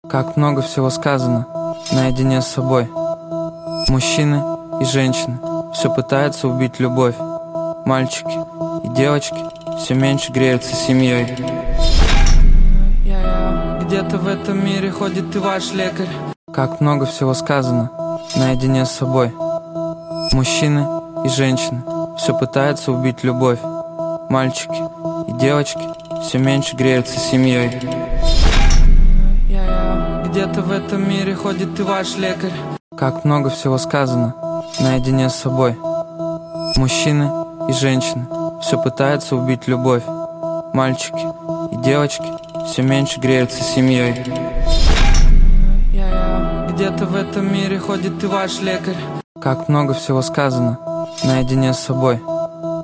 Как много всего сказано наедине с собой. Мужчины и женщины все пытаются убить любовь. Мальчики и девочки все меньше греются семьей. Где-то в этом мире ходит и ваш лекарь. Как много всего сказано наедине с собой. Мужчины и женщины все пытаются убить любовь. Мальчики и девочки все меньше греются семьей. Где-то в этом мире ходит и ваш лекарь. Как много всего сказано наедине с собой. Мужчины и женщины все пытаются убить любовь. Мальчики и девочки все меньше греются семьей. Где-то в этом мире ходит и ваш лекарь. Как много всего сказано наедине с собой.